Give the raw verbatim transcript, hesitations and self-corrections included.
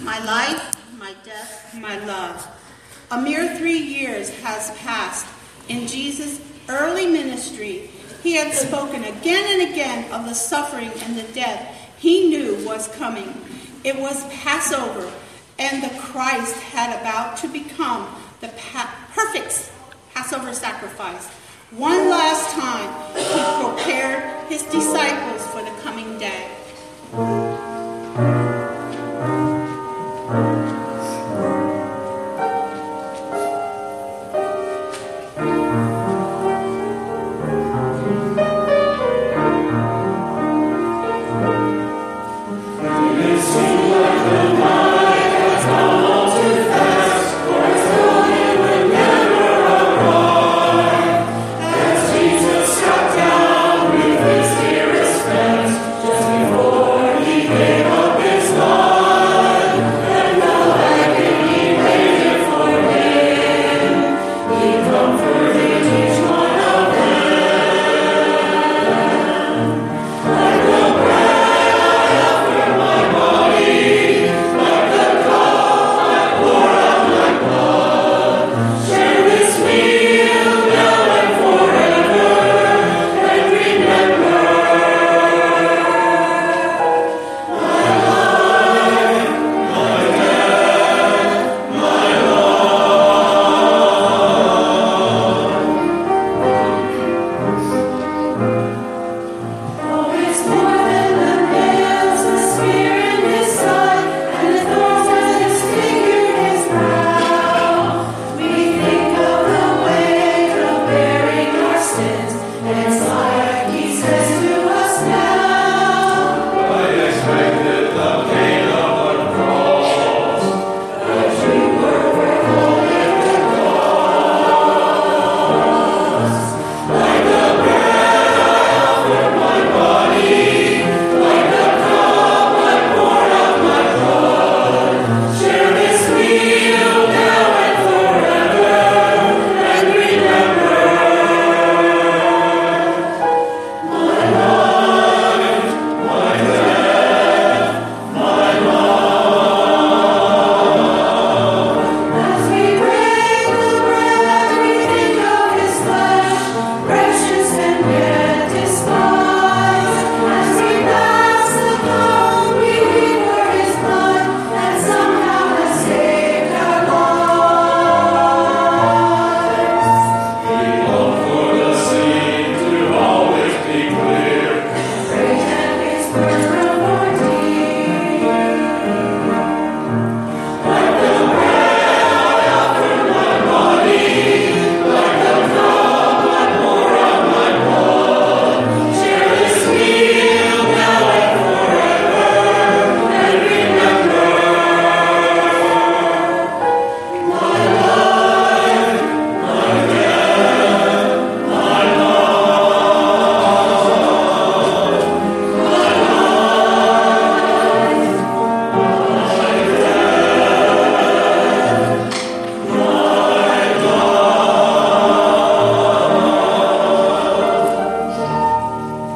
my life, my death, my love. A mere three years has passed. In Jesus' early ministry, he had spoken again and again of the suffering and the death he knew was coming. It was Passover, and the Christ had about to become the pa- perfect Passover sacrifice. One last time, he prepared his disciples for the coming day.